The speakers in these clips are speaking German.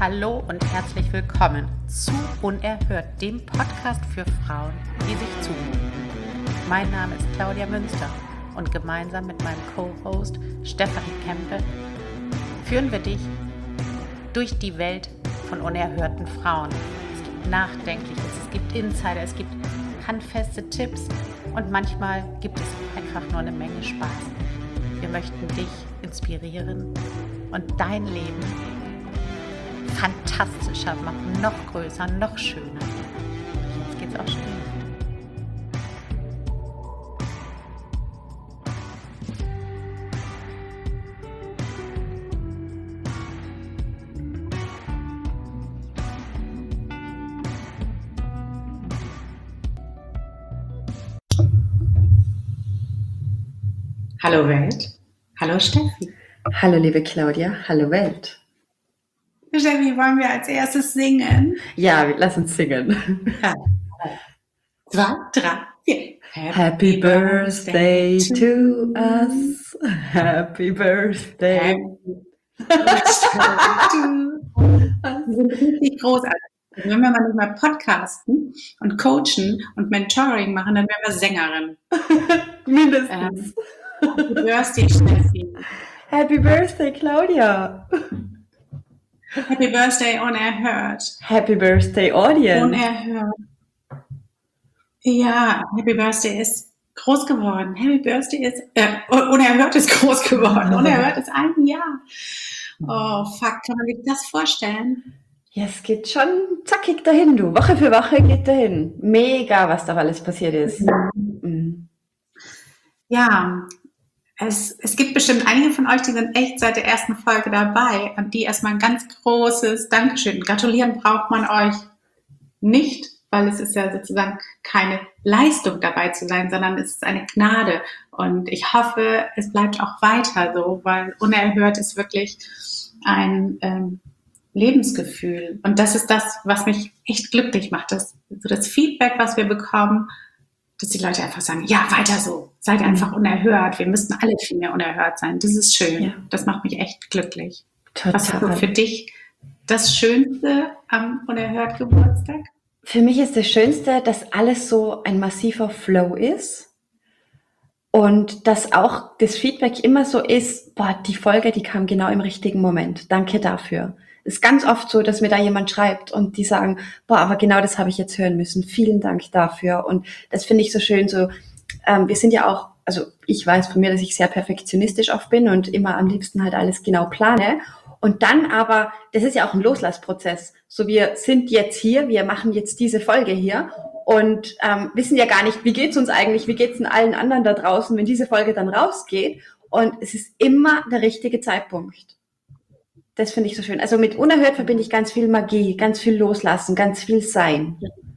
Hallo und herzlich willkommen zu Unerhört, dem Podcast für Frauen, die sich zumuten. Mein Name ist Claudia Münster und gemeinsam mit meinem Co-Host Stefanie Kempe führen wir dich durch die Welt von unerhörten Frauen. Es gibt Nachdenkliches, es gibt Insider, es gibt handfeste Tipps und manchmal gibt es einfach nur eine Menge Spaß. Wir möchten dich inspirieren und dein Leben fantastischer machen, noch größer, noch schöner. Jetzt geht's auch schon. Hallo Welt, hallo Steffi. Hallo liebe Claudia, hallo Welt. Steffi, wollen wir als erstes singen? Ja, lass uns singen. 2, 3, 4. Happy Birthday to us. Happy Birthday. Wir sind richtig großartig. Wenn wir mal nicht mal podcasten und coachen und Mentoring machen, dann wären wir Sängerin. Mindestens. Happy Birthday, Steffi. Happy Birthday, Claudia. Happy Birthday, Unerhört. Happy Birthday, Audience. Unerhört. Ja, Happy Birthday ist groß geworden. Happy Birthday ist, Unerhört ist groß geworden. Unerhört ist ein Jahr. Oh, fuck, kann man sich das vorstellen? Ja, es geht schon zackig dahin, du. Woche für Woche geht dahin. Mega, was da alles passiert ist. Mhm. Ja, es gibt bestimmt einige von euch, die sind echt seit der ersten Folge dabei und die erstmal ein ganz großes Dankeschön. Gratulieren braucht man euch nicht, weil es ist ja sozusagen keine Leistung dabei zu sein, sondern es ist eine Gnade. Und ich hoffe, es bleibt auch weiter so, weil Unerhört ist wirklich ein Lebensgefühl. Und das ist das, was mich echt glücklich macht. Das Feedback, was wir bekommen, dass die Leute einfach sagen, ja, weiter so, seid einfach unerhört. Wir müssten alle viel mehr unerhört sein. Das ist schön. Ja. Das macht mich echt glücklich. Total. Was ist so für dich das Schönste am Unerhört Geburtstag? Für mich ist das Schönste, dass alles so ein massiver Flow ist und dass auch das Feedback immer so ist, boah, die Folge, die kam genau im richtigen Moment. Danke dafür. Es ist ganz oft so, dass mir da jemand schreibt und die sagen, boah, aber genau das habe ich jetzt hören müssen. Vielen Dank dafür. Und das finde ich so schön. So, wir sind ja auch, also ich weiß von mir, dass ich sehr perfektionistisch oft bin und immer am liebsten halt alles genau plane. Und dann aber, das ist ja auch ein Loslassprozess. So, wir sind jetzt hier, wir machen jetzt diese Folge hier und wissen ja gar nicht, wie geht's uns eigentlich, wie geht's denn allen anderen da draußen, wenn diese Folge dann rausgeht. Und es ist immer der richtige Zeitpunkt. Das finde ich so schön. Also mit Unerhört verbinde ich ganz viel Magie, ganz viel Loslassen, ganz viel Sein.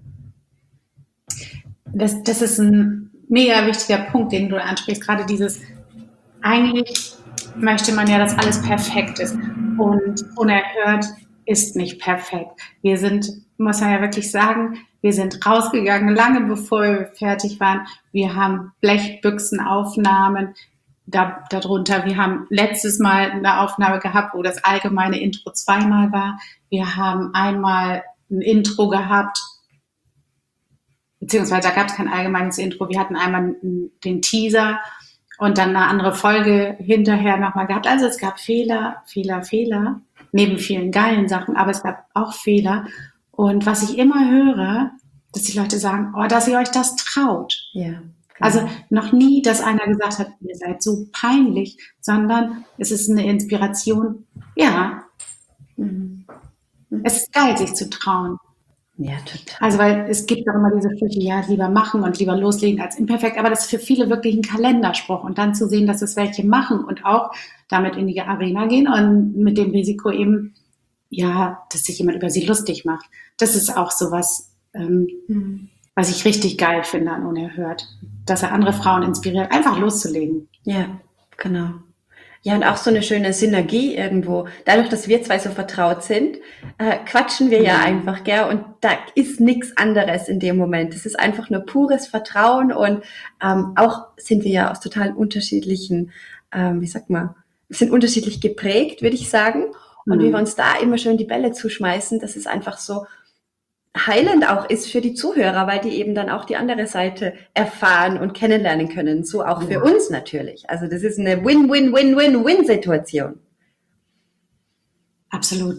Das ist ein mega wichtiger Punkt, den du ansprichst. Gerade dieses, eigentlich möchte man ja, dass alles perfekt ist. Und Unerhört ist nicht perfekt. Wir sind, muss man ja wirklich sagen, wir sind rausgegangen, lange bevor wir fertig waren. Wir haben Blechbüchsenaufnahmen darunter. Wir haben letztes Mal eine Aufnahme gehabt, wo das allgemeine Intro zweimal war. Wir haben einmal ein Intro gehabt, beziehungsweise da gab es kein allgemeines Intro. Wir hatten einmal den Teaser und dann eine andere Folge hinterher nochmal gehabt. Also es gab Fehler, neben vielen geilen Sachen, aber es gab auch Fehler. Und was ich immer höre, dass die Leute sagen, oh, dass ihr euch das traut. Ja. Also noch nie, dass einer gesagt hat, ihr seid so peinlich, sondern es ist eine Inspiration. Ja, es ist geil, sich zu trauen. Ja, total. Also weil es gibt auch immer diese Sprüche, ja, lieber machen und lieber loslegen als imperfekt, aber das ist für viele wirklich ein Kalenderspruch. Und dann zu sehen, dass es welche machen und auch damit in die Arena gehen und mit dem Risiko eben, ja, dass sich jemand über sie lustig macht. Das ist auch sowas, was ich richtig geil finde an Unerhört, dass er andere Frauen inspiriert, einfach loszulegen. Ja, genau. Ja, und auch so eine schöne Synergie irgendwo. Dadurch, dass wir zwei so vertraut sind, quatschen wir ja einfach, gell? Und da ist nichts anderes in dem Moment. Es ist einfach nur pures Vertrauen und auch sind wir ja aus total unterschiedlichen, wir sind unterschiedlich geprägt, würde ich sagen. und wie wir uns da immer schön die Bälle zuschmeißen, dass es einfach so heilend auch ist für die Zuhörer, weil die eben dann auch die andere Seite erfahren und kennenlernen können. So auch für uns natürlich. Also das ist eine Win-Win-Win-Win-Win-Situation. Absolut.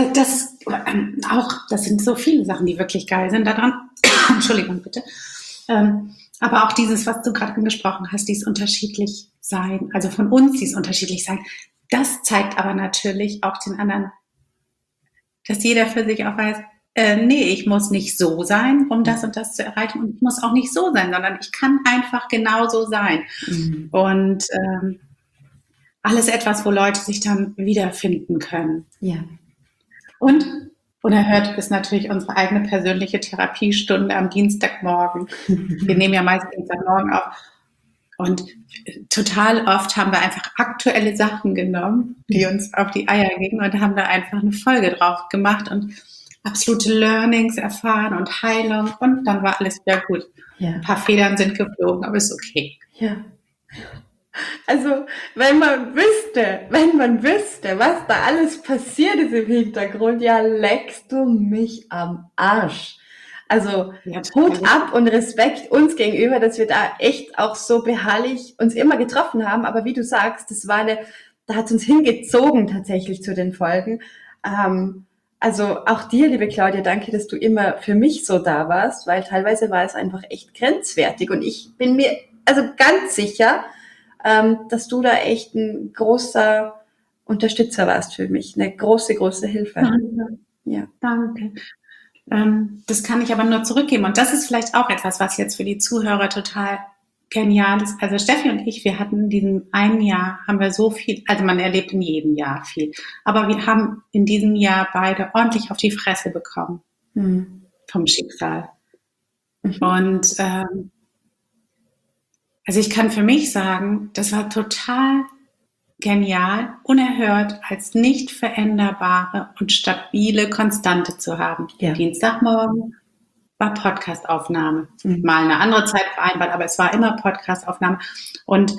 Das sind so viele Sachen, die wirklich geil sind daran. Entschuldigung, bitte. Aber auch dieses, was du gerade angesprochen hast, dieses unterschiedlich sein, also von uns dieses unterschiedlich sein, das zeigt aber natürlich auch den anderen, dass jeder für sich auch weiß, nee, ich muss nicht so sein, um das und das zu erreichen, und ich muss auch nicht so sein, sondern ich kann einfach genauso sein. Und alles etwas, wo Leute sich dann wiederfinden können. Ja. Und unerhört ist natürlich unsere eigene persönliche Therapiestunde am Dienstagmorgen. Wir nehmen ja meist Dienstagmorgen auf. Und total oft haben wir einfach aktuelle Sachen genommen, die uns auf die Eier gingen, und haben da einfach eine Folge drauf gemacht und absolute Learnings erfahren und Heilung, und dann war alles wieder gut. Ja. Ein paar Federn sind geflogen, aber ist okay. Ja. Also, wenn man wüsste, was da alles passiert ist im Hintergrund, ja, leckst du mich am Arsch. Also, Ja, Hut ab und Respekt uns gegenüber, dass wir da echt auch so beharrlich uns immer getroffen haben. Aber wie du sagst, da hat es uns hingezogen tatsächlich zu den Folgen. Also auch dir, liebe Claudia, danke, dass du immer für mich so da warst, weil teilweise war es einfach echt grenzwertig. Und ich bin mir also ganz sicher, dass du da echt ein großer Unterstützer warst für mich. Eine große, große Hilfe. Danke. Ja. Danke. Das kann ich aber nur zurückgeben. Und das ist vielleicht auch etwas, was jetzt für die Zuhörer total genial ist. Also Steffi und ich, wir hatten in diesem einen Jahr, haben wir so viel, also man erlebt in jedem Jahr viel, aber wir haben in diesem Jahr beide ordentlich auf die Fresse bekommen vom Schicksal. Und also ich kann für mich sagen, das war total genial, unerhört, als nicht veränderbare und stabile Konstante zu haben. Ja. Dienstagmorgen war Podcastaufnahme. Mal eine andere Zeit vereinbart, aber es war immer Podcastaufnahme. Und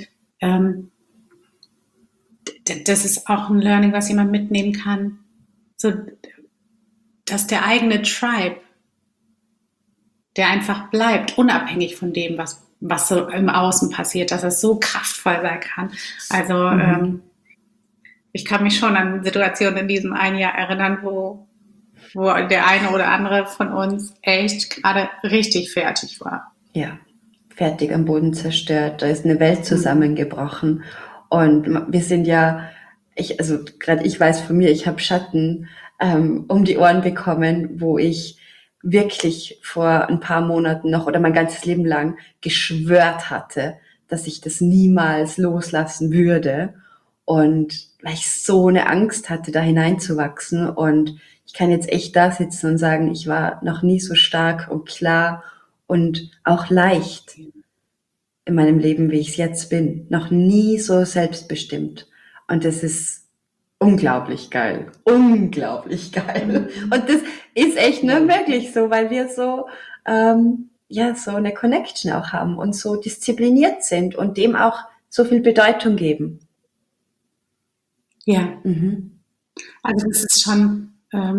das ist auch ein Learning, was jemand mitnehmen kann, so, dass der eigene Tribe, der einfach bleibt, unabhängig von dem, was so im Außen passiert, dass es so kraftvoll sein kann. Also ich kann mich schon an Situationen in diesem einen Jahr erinnern, wo der eine oder andere von uns echt gerade richtig fertig war. Ja, fertig am Boden zerstört. Da ist eine Welt zusammengebrochen. Und wir sind ja, gerade ich weiß von mir, ich habe Schatten um die Ohren bekommen, wo ich wirklich vor ein paar Monaten noch oder mein ganzes Leben lang geschwört hatte, dass ich das niemals loslassen würde. Und weil ich so eine Angst hatte, da hineinzuwachsen. Und ich kann jetzt echt da sitzen und sagen, ich war noch nie so stark und klar und auch leicht in meinem Leben, wie ich es jetzt bin. Noch nie so selbstbestimmt. Und das ist unglaublich geil. Unglaublich geil. Und das ist echt nur möglich so, weil wir so, so eine Connection auch haben und so diszipliniert sind und dem auch so viel Bedeutung geben. Ja. Also es ist schon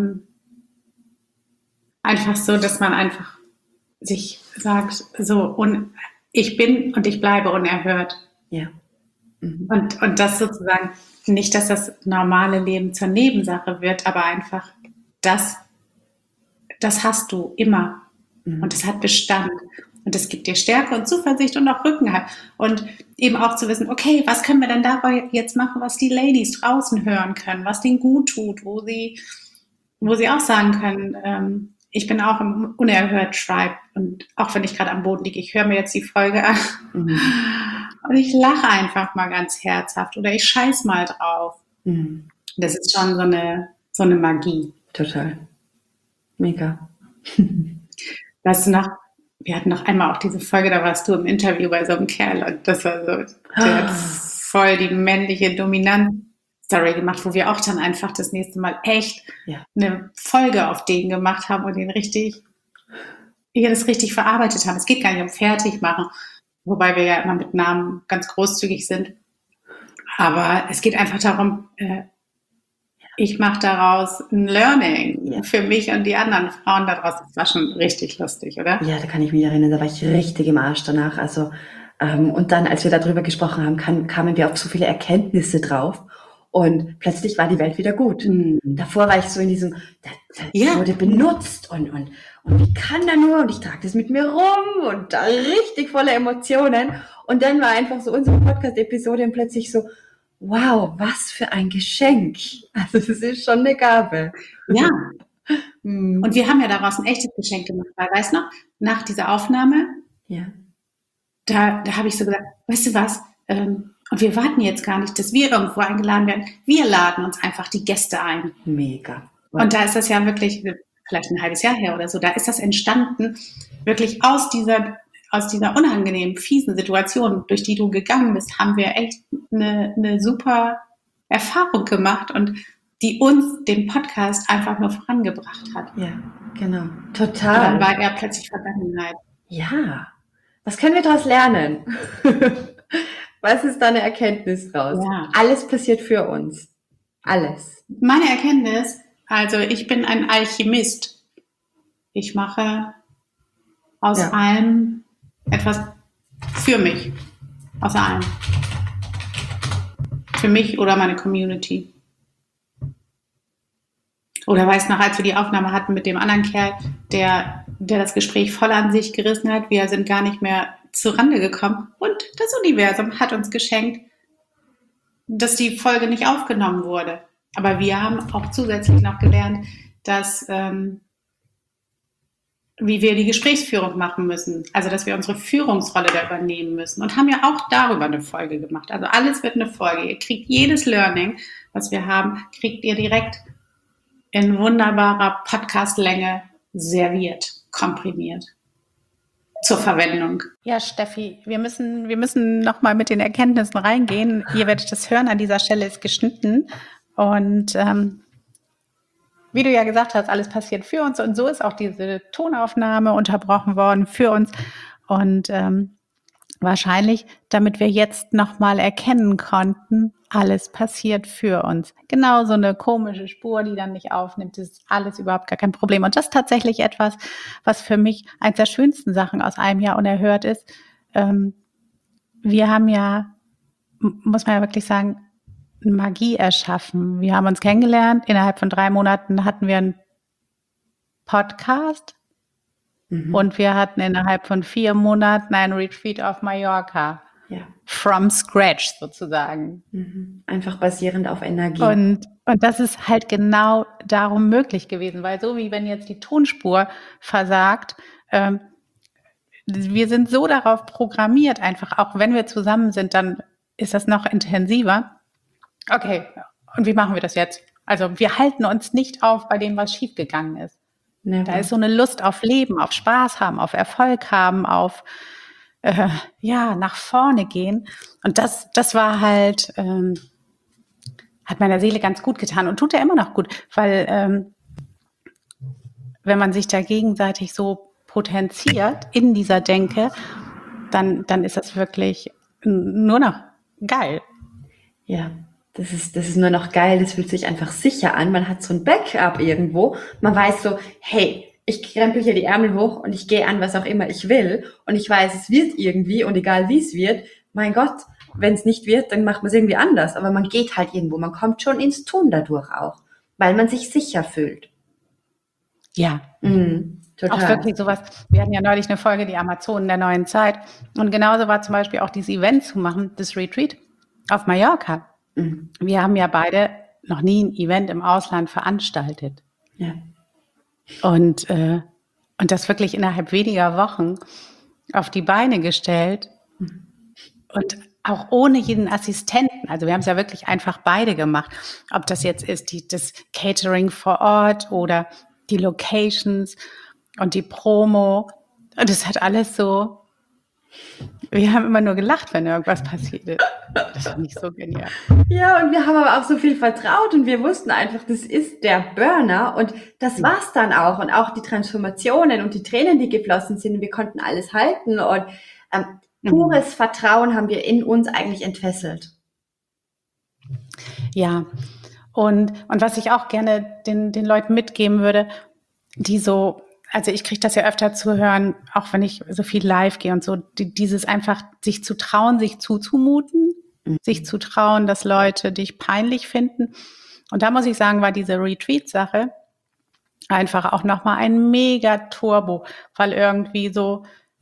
einfach so, dass man einfach sich sagt, so, ich bin und ich bleibe unerhört. Ja. Und das sozusagen, nicht, dass das normale Leben zur Nebensache wird, aber einfach, das hast du immer. Und es hat Bestand. Und es gibt dir Stärke und Zuversicht und auch Rückenhalt. Und eben auch zu wissen, okay, was können wir denn dabei jetzt machen, was die Ladies draußen hören können, was denen gut tut, wo sie auch sagen können, ich bin auch im Unerhört Tribe. Und auch wenn ich gerade am Boden liege, ich höre mir jetzt die Folge an und ich lache einfach mal ganz herzhaft oder ich scheiß mal drauf. Das ist schon so eine Magie. Total. Mega. Weißt du noch, wir hatten noch einmal auch diese Folge, da warst du im Interview bei so einem Kerl und das war so, der hat voll die männliche Dominanz-Story gemacht, wo wir auch dann einfach das nächste Mal echt eine Folge auf den gemacht haben und das richtig verarbeitet haben. Es geht gar nicht um Fertigmachen, wobei wir ja immer mit Namen ganz großzügig sind. Aber es geht einfach darum, ich mache daraus ein Learning Ja. für mich und die anderen Frauen daraus. Das war schon richtig lustig, oder? Ja, da kann ich mich erinnern, da war ich richtig im Arsch danach. Also, und dann, als wir darüber gesprochen haben, kamen wir auf so viele Erkenntnisse drauf und plötzlich war die Welt wieder gut. Davor war ich so in diesem, das Ja. wurde benutzt und wie kann da nur und ich trage das mit mir rum und da richtig voller Emotionen. Und dann war einfach so unsere Podcast-Episode und plötzlich so, wow, was für ein Geschenk. Also das ist schon eine Gabe. Ja. Hm. Und wir haben ja daraus ein echtes Geschenk gemacht, weil, weißt du noch, nach dieser Aufnahme, Ja. da habe ich so gesagt, weißt du was, und wir warten jetzt gar nicht, dass wir irgendwo eingeladen werden. Wir laden uns einfach die Gäste ein. Mega. Und da ist das ja wirklich, vielleicht ein halbes Jahr her oder so, da ist das entstanden, wirklich aus dieser unangenehmen, fiesen Situation, durch die du gegangen bist, haben wir echt eine super Erfahrung gemacht und die uns den Podcast einfach nur vorangebracht hat. Ja, genau. Und Total. dann war er plötzlich Vergangenheit. Ja. Was können wir daraus lernen? Was ist da eine Erkenntnis raus? Ja. Alles passiert für uns. Alles. Meine Erkenntnis, also ich bin ein Alchemist. Ich mache aus Ja. allem etwas für mich. Aus allem. Für mich oder meine Community. Oder weiß noch, als wir die Aufnahme hatten mit dem anderen Kerl, der das Gespräch voll an sich gerissen hat, wir sind gar nicht mehr zurande gekommen. Und das Universum hat uns geschenkt, dass die Folge nicht aufgenommen wurde. Aber wir haben auch zusätzlich noch gelernt, dass wie wir die Gesprächsführung machen müssen. Also, dass wir unsere Führungsrolle da übernehmen müssen. Und haben ja auch darüber eine Folge gemacht. Also alles wird eine Folge. Ihr kriegt jedes Learning, was wir haben, kriegt ihr direkt in wunderbarer Podcast-Länge serviert, komprimiert zur Verwendung. Ja, Steffi, wir müssen noch mal mit den Erkenntnissen reingehen. Ihr werdet das hören, an dieser Stelle ist geschnitten. Und wie du ja gesagt hast, alles passiert für uns. Und so ist auch diese Tonaufnahme unterbrochen worden für uns. Und wahrscheinlich, damit wir jetzt noch mal erkennen konnten, alles passiert für uns. Genau so eine komische Spur, die dann nicht aufnimmt, ist alles überhaupt gar kein Problem. Und das ist tatsächlich etwas, was für mich eines der schönsten Sachen aus einem Jahr unerhört ist. Wir haben ja, muss man ja wirklich sagen, Magie erschaffen. Wir haben uns kennengelernt. Innerhalb von 3 Monaten hatten wir einen Podcast. Und wir hatten innerhalb von 4 Monaten ein Retreat auf Mallorca. Ja. From scratch sozusagen. Einfach basierend auf Energie. Und das ist halt genau darum möglich gewesen, weil so wie wenn jetzt die Tonspur versagt, wir sind so darauf programmiert, einfach auch wenn wir zusammen sind, dann ist das noch intensiver. Okay, und wie machen wir das jetzt? Also wir halten uns nicht auf bei dem, was schiefgegangen ist. Da ist so eine Lust auf Leben, auf Spaß haben, auf Erfolg haben, auf nach vorne gehen. Und das war halt, hat meiner Seele ganz gut getan und tut ja immer noch gut, weil wenn man sich da gegenseitig so potenziert in dieser Denke, dann ist das wirklich nur noch geil. Ja. Das ist nur noch geil, das fühlt sich einfach sicher an. Man hat so ein Backup irgendwo. Man weiß so, hey, ich krempel hier die Ärmel hoch und ich gehe an, was auch immer ich will. Und ich weiß, es wird irgendwie und egal wie es wird, mein Gott, wenn es nicht wird, dann macht man es irgendwie anders. Aber man geht halt irgendwo, man kommt schon ins Tun dadurch auch, weil man sich sicher fühlt. Ja, total. auch wirklich sowas. Wir hatten ja neulich eine Folge, die Amazonen der neuen Zeit. Und genauso war zum Beispiel auch dieses Event zu machen, das Retreat auf Mallorca. Wir haben ja beide noch nie ein Event im Ausland veranstaltet. Ja. Und das wirklich innerhalb weniger Wochen auf die Beine gestellt und auch ohne jeden Assistenten. Also wir haben es ja wirklich einfach beide gemacht. Ob das jetzt ist das Catering vor Ort oder die Locations und die Promo. Und es hat alles so, wir haben immer nur gelacht, wenn irgendwas passiert ist. Das fand ich so genial. Ja, und wir haben aber auch so viel vertraut und wir wussten einfach, das ist der Burner und das war's dann auch. Und auch die Transformationen und die Tränen, die geflossen sind, wir konnten alles halten und pures Vertrauen haben wir in uns eigentlich entfesselt. Ja, Und was ich auch gerne den Leuten mitgeben würde, die so, also ich kriege das ja öfter zu hören, auch wenn ich so viel live gehe und so, dieses einfach sich zu trauen, sich zuzumuten, sich zu trauen, dass Leute dich peinlich finden. Und da muss ich sagen, war diese Retreat-Sache einfach auch nochmal ein mega Turbo, weil irgendwie so,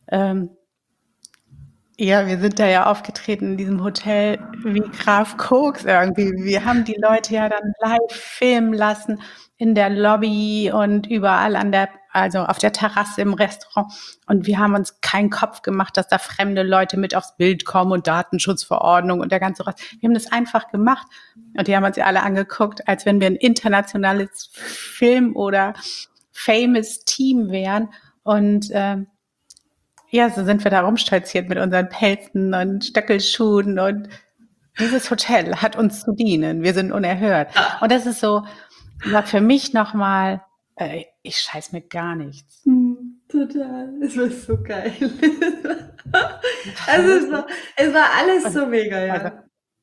ja, wir sind da ja aufgetreten in diesem Hotel wie Graf Koks irgendwie. Wir haben die Leute ja dann live filmen lassen in der Lobby und überall also auf der Terrasse im Restaurant. Und wir haben uns keinen Kopf gemacht, dass da fremde Leute mit aufs Bild kommen und Datenschutzverordnung und der ganze Rest. Wir haben das einfach gemacht und die haben uns ja alle angeguckt, als wenn wir ein internationales Film- oder famous Team wären. Und ja, so sind wir da rumstolziert mit unseren Pelzen und Stöckelschuhen und dieses Hotel hat uns zu dienen. Wir sind unerhört. Und das ist so, war für mich nochmal, ich scheiß mir gar nichts. Total. Es war so geil. Also es war alles so mega, ja. Also,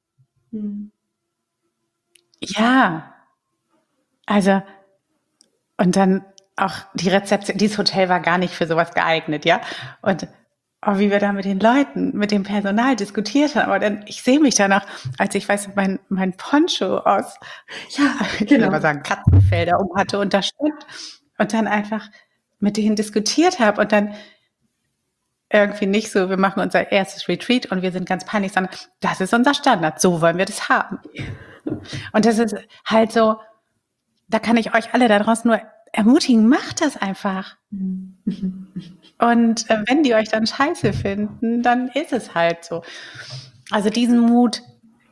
ja, also, und dann auch die Rezeption, dieses Hotel war gar nicht für sowas geeignet, ja. Und wie wir da mit den Leuten, mit dem Personal diskutiert haben. Aber dann, ich sehe mich danach, als ich weiß, mein Poncho aus, ich will mal sagen, Katzenfelder hatte und da stand und dann einfach mit denen diskutiert habe und dann irgendwie nicht so, wir machen unser erstes Retreat und wir sind ganz peinlich, sondern das ist unser Standard, so wollen wir das haben. Und das ist halt so, da kann ich euch alle da draußen nur ermutigen, macht das einfach. Und wenn die euch dann scheiße finden, dann ist es halt so. Also diesen Mut,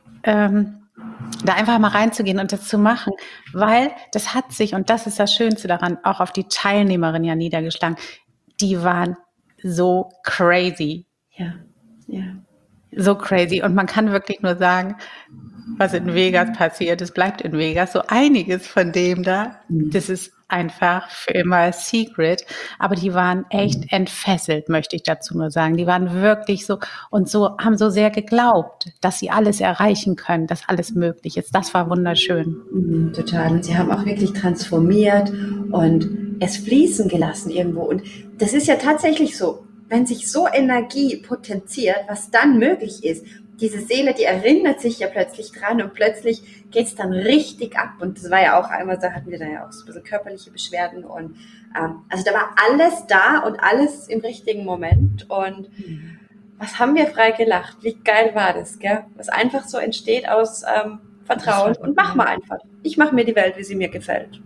da einfach mal reinzugehen und das zu machen, weil das hat sich, und das ist das Schönste daran, auch auf die Teilnehmerin ja niedergeschlagen. Die waren so crazy. Ja, ja. So crazy. Und man kann wirklich nur sagen, was in Vegas passiert, es bleibt in Vegas. So einiges von dem da, das ist einfach für immer Secret. Aber die waren echt entfesselt, möchte ich dazu nur sagen. Die waren wirklich so und so, haben so sehr geglaubt, dass sie alles erreichen können, dass alles möglich ist. Das war wunderschön. Total. Und sie haben auch wirklich transformiert und es fließen gelassen irgendwo. Und das ist ja tatsächlich so, wenn sich so Energie potenziert, was dann möglich ist. Diese Seele, die erinnert sich ja plötzlich dran und plötzlich geht es dann richtig ab. Und das war ja auch einmal, da hatten wir dann ja auch so ein bisschen körperliche Beschwerden. Und also da war alles da und alles im richtigen Moment. Und was haben wir frei gelacht? Wie geil war das, gell? Was einfach so entsteht aus Vertrauen und mach mal einfach. Ich mache mir die Welt, wie sie mir gefällt.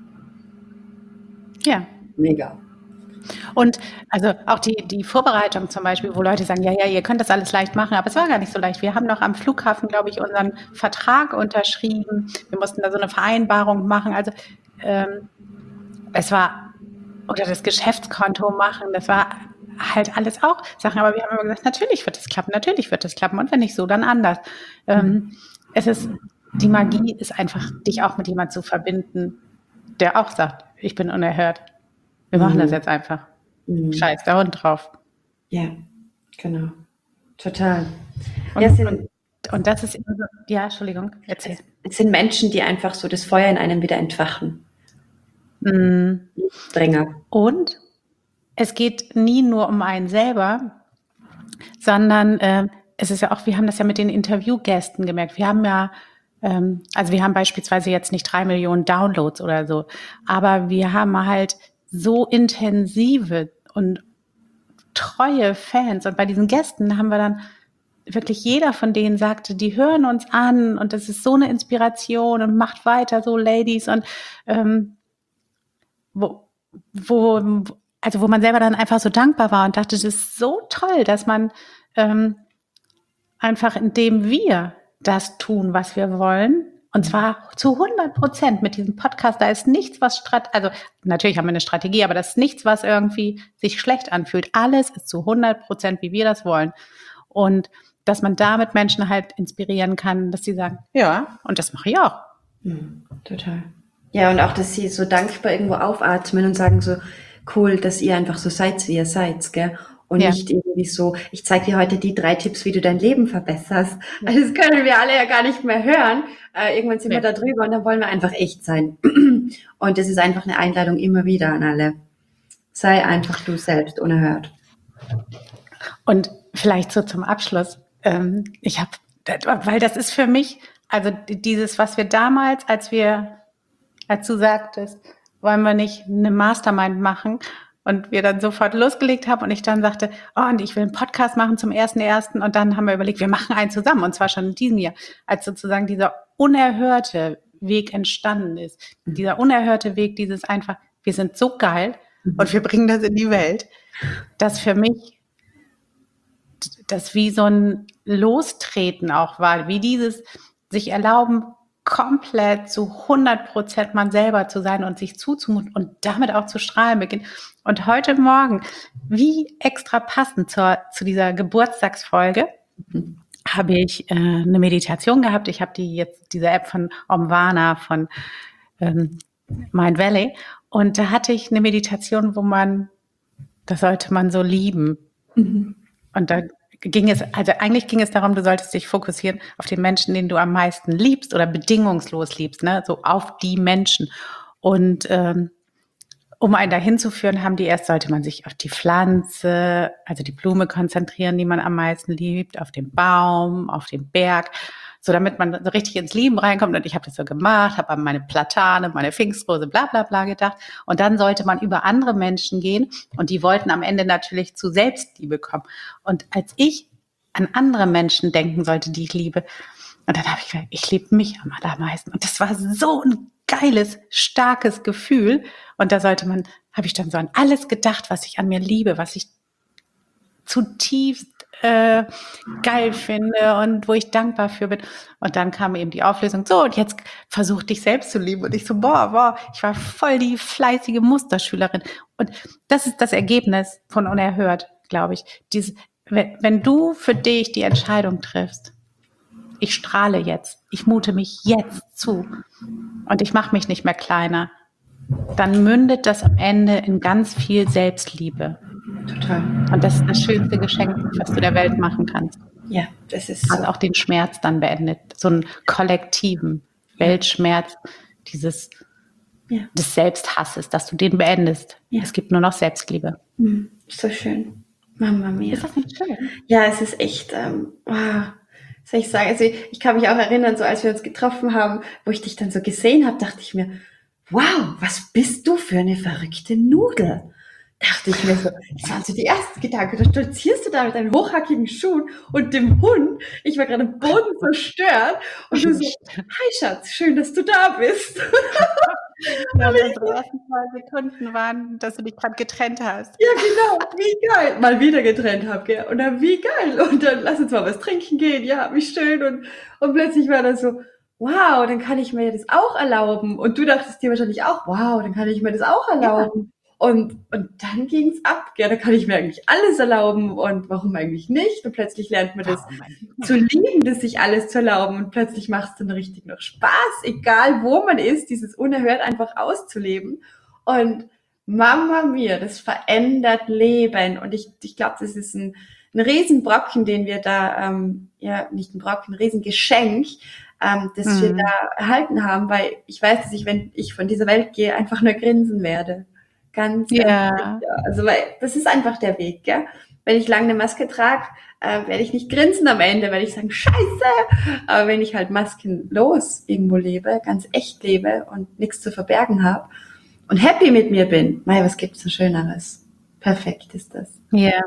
Ja. Mega. Und also auch die Vorbereitung zum Beispiel, wo Leute sagen, ja, ihr könnt das alles leicht machen, aber es war gar nicht so leicht. Wir haben noch am Flughafen, glaube ich, unseren Vertrag unterschrieben. Wir mussten da so eine Vereinbarung machen. Also es war, oder das Geschäftskonto machen, das war halt alles auch Sachen. Aber wir haben immer gesagt, natürlich wird das klappen. Und wenn nicht so, dann anders. Die Magie ist einfach, dich auch mit jemandem zu verbinden, der auch sagt, ich bin unerhört. Wir machen das jetzt einfach. Scheiß der Hund drauf. Ja, genau. Total. Und das ist immer so, ja, Entschuldigung, erzähl. Es sind Menschen, die einfach so das Feuer in einem wieder entfachen. Dränger. Und es geht nie nur um einen selber, sondern es ist ja auch, wir haben das ja mit den Interviewgästen gemerkt. Wir haben ja, also wir haben beispielsweise jetzt nicht 3 Millionen Downloads oder so, aber wir haben halt so intensive und treue Fans. Und bei diesen Gästen haben wir dann wirklich, jeder von denen sagte, die hören uns an und das ist so eine Inspiration und macht weiter so, Ladies. Und wo man selber dann einfach so dankbar war und dachte, das ist so toll, dass man einfach, indem wir das tun, was wir wollen, und zwar zu 100% mit diesem Podcast, da ist nichts, also natürlich haben wir eine Strategie, aber das ist nichts, was irgendwie sich schlecht anfühlt. Alles ist zu 100%, wie wir das wollen. Und dass man damit Menschen halt inspirieren kann, dass sie sagen, ja, und das mache ich auch. Total. Ja, und auch, dass sie so dankbar irgendwo aufatmen und sagen so, cool, dass ihr einfach so seid, wie ihr seid, gell? und Ja. nicht irgendwie so, ich zeige dir heute die 3 Tipps, wie du dein Leben verbesserst. Also das können wir alle ja gar nicht mehr hören. Irgendwann sind wir da drüber und dann wollen wir einfach echt sein. Und das ist einfach eine Einladung immer wieder an alle. Sei einfach du selbst, unerhört. Und vielleicht so zum Abschluss, weil das ist für mich, also dieses, was wir damals, als du sagtest, wollen wir nicht eine Mastermind machen und wir dann sofort losgelegt haben und ich dann sagte, und ich will einen Podcast machen zum 1.1. und dann haben wir überlegt, wir machen einen zusammen und zwar schon in diesem Jahr, als sozusagen dieser unerhörte Weg entstanden ist. Dieser unerhörte Weg, dieses einfach, wir sind so geil und wir bringen das in die Welt, dass für mich das wie so ein Lostreten auch war, wie dieses sich erlauben, komplett zu 100% man selber zu sein und sich zuzumuten und damit auch zu strahlen beginnen. Und heute Morgen, wie extra passend zu dieser Geburtstagsfolge, habe ich eine Meditation gehabt. Ich habe diese App von Omvana, von Mind Valley. Und da hatte ich eine Meditation, das sollte man so lieben. Und da eigentlich ging es darum, du solltest dich fokussieren auf den Menschen, den du am meisten liebst oder bedingungslos liebst, ne? So auf die Menschen. Und um einen dahin zu führen, sollte man sich auf die Pflanze, also die Blume konzentrieren, die man am meisten liebt, auf den Baum, auf den Berg, so damit man so richtig ins Leben reinkommt. Und ich habe das so gemacht, habe an meine Platane, meine Pfingstrose, bla bla bla gedacht. Und dann sollte man über andere Menschen gehen und die wollten am Ende natürlich zu Selbstliebe kommen. Und als ich an andere Menschen denken sollte, die ich liebe, und dann habe ich gesagt, ich liebe mich am allermeisten. Und das war so ein geiles, starkes Gefühl. Und da habe ich dann so an alles gedacht, was ich an mir liebe, was ich zutiefst geil finde und wo ich dankbar für bin. Und dann kam eben die Auflösung, so, und jetzt versuch dich selbst zu lieben. Und ich so, boah, ich war voll die fleißige Musterschülerin. Und das ist das Ergebnis von Unerhört, glaube ich. Wenn du für dich die Entscheidung triffst, ich strahle jetzt, ich mute mich jetzt zu und ich mache mich nicht mehr kleiner, dann mündet das am Ende in ganz viel Selbstliebe. Total. Und das ist das schönste Geschenk, was du der Welt machen kannst. Ja, das ist Was auch den Schmerz dann beendet. So einen kollektiven Weltschmerz, des Selbsthasses, dass du den beendest. Ja. Es gibt nur noch Selbstliebe. So schön. Mama mia. Ist das nicht schön? Ja, es ist echt, soll ich sagen, also ich kann mich auch erinnern, so als wir uns getroffen haben, wo ich dich dann so gesehen habe, dachte ich mir, wow, was bist du für eine verrückte Nudel? Dachte ich mir so, das waren so die ersten Gedanken. Da stolzierst du da mit deinen hochhackigen Schuhen und dem Hund. Ich war gerade im Boden zerstört. Und du so, hi Schatz, schön, dass du da bist. Ja, unsere ersten 2 Sekunden waren, dass du dich gerade getrennt hast. Ja, genau, wie geil. Mal wieder getrennt habe, gell. Und dann wie geil. Und dann lass uns mal was trinken gehen. Ja, wie schön. Und plötzlich war das so, wow, dann kann ich mir das auch erlauben. Und du dachtest dir wahrscheinlich auch, wow, dann kann ich mir das auch erlauben. Ja. Und dann ging's ab, gell. Da kann ich mir eigentlich alles erlauben. Und warum eigentlich nicht? Und plötzlich lernt man das zu lieben, das sich alles zu erlauben. Und plötzlich macht es dann richtig noch Spaß, egal wo man ist, dieses Unerhört einfach auszuleben. Und Mama mia, das verändert Leben. Und ich glaube, das ist ein Riesenbrocken, den wir da, nicht ein Brocken, ein Riesengeschenk, das wir da erhalten haben, weil ich weiß, dass wenn ich von dieser Welt gehe, einfach nur grinsen werde. Ganz sicher. Also, weil das ist einfach der Weg, gell? Wenn ich lange eine Maske trage, werde ich nicht grinsen am Ende, werde ich sagen, Scheiße! Aber wenn ich halt maskenlos irgendwo lebe, ganz echt lebe und nichts zu verbergen habe und happy mit mir bin, mei, was gibt's so Schöneres? Perfekt ist das. Ja.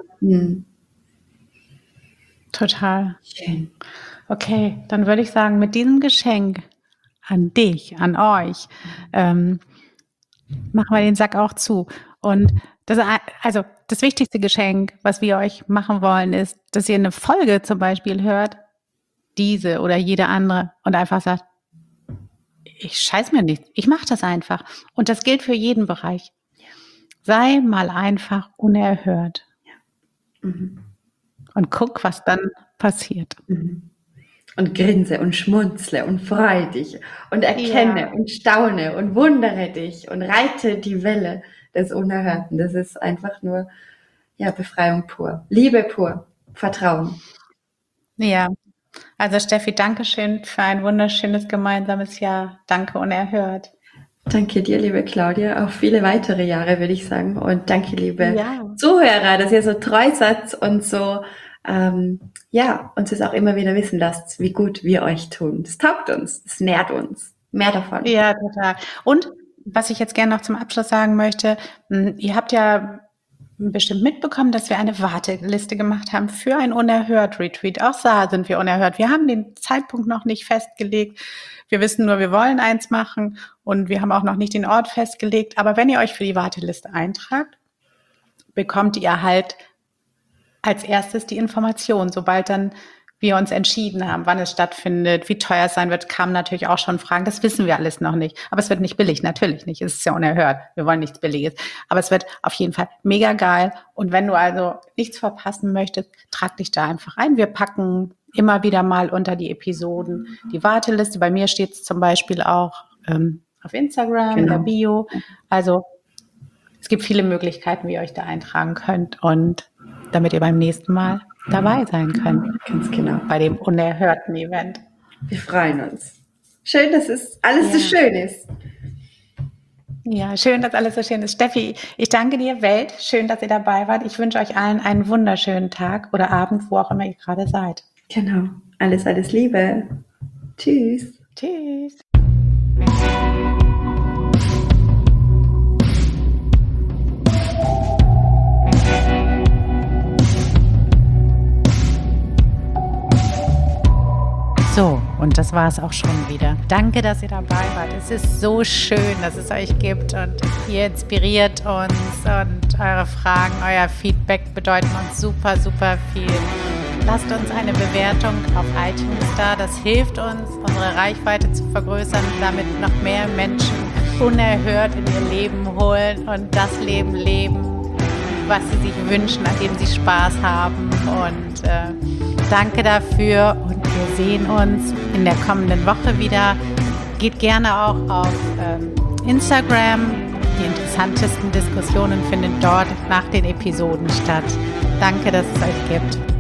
Total. Schön. Okay, dann würde ich sagen, mit diesem Geschenk an dich, an euch, machen wir den Sack auch zu. Und das wichtigste Geschenk, was wir euch machen wollen, ist, dass ihr eine Folge zum Beispiel hört, diese oder jede andere, und einfach sagt, ich scheiß mir nichts, ich mache das einfach. Und das gilt für jeden Bereich. Sei mal einfach unerhört. Und guck, was dann passiert. Und grinse und schmunzle und freu dich und erkenne und staune und wundere dich und reite die Welle des Unerhörten. Das ist einfach nur ja, Befreiung pur, Liebe pur, Vertrauen. Ja, also Steffi, danke schön für ein wunderschönes gemeinsames Jahr. Danke unerhört. Danke dir, liebe Claudia, auf viele weitere Jahre, würde ich sagen. Und danke, liebe Ja. Zuhörer, dass ihr so treu seid und so, uns es auch immer wieder wissen lasst, wie gut wir euch tun. Das taugt uns, das nährt uns. Mehr davon. Ja, total. Und was ich jetzt gerne noch zum Abschluss sagen möchte, ihr habt ja bestimmt mitbekommen, dass wir eine Warteliste gemacht haben für ein Unerhört-Retreat. Auch da sind wir unerhört. Wir haben den Zeitpunkt noch nicht festgelegt. Wir wissen nur, wir wollen eins machen und wir haben auch noch nicht den Ort festgelegt. Aber wenn ihr euch für die Warteliste eintragt, bekommt ihr halt als erstes die Information, sobald dann wir uns entschieden haben, wann es stattfindet, wie teuer es sein wird, kamen natürlich auch schon Fragen. Das wissen wir alles noch nicht. Aber es wird nicht billig, natürlich nicht. Es ist ja unerhört. Wir wollen nichts Billiges. Aber es wird auf jeden Fall mega geil. Und wenn du also nichts verpassen möchtest, trag dich da einfach ein. Wir packen immer wieder mal unter die Episoden die Warteliste. Bei mir steht es zum Beispiel auch auf Instagram, in der Bio. Also es gibt viele Möglichkeiten, wie ihr euch da eintragen könnt. Und damit ihr beim nächsten Mal dabei sein könnt. Ganz genau. Bei dem unerhörten Event. Wir freuen uns. Schön, dass es alles so schön ist. Ja, schön, dass alles so schön ist. Steffi, ich danke dir, Welt. Schön, dass ihr dabei wart. Ich wünsche euch allen einen wunderschönen Tag oder Abend, wo auch immer ihr gerade seid. Genau. Alles Liebe. Tschüss. Tschüss. So, und das war es auch schon wieder. Danke, dass ihr dabei wart. Es ist so schön, dass es euch gibt und ihr inspiriert uns und eure Fragen, euer Feedback bedeuten uns super, super viel. Lasst uns eine Bewertung auf iTunes da. Das hilft uns, unsere Reichweite zu vergrößern und damit noch mehr Menschen unerhört in ihr Leben holen und das Leben leben, was sie sich wünschen, an dem sie Spaß haben. Und danke dafür und wir sehen uns in der kommenden Woche wieder. Geht gerne auch auf Instagram. Die interessantesten Diskussionen finden dort nach den Episoden statt. Danke, dass es euch gibt.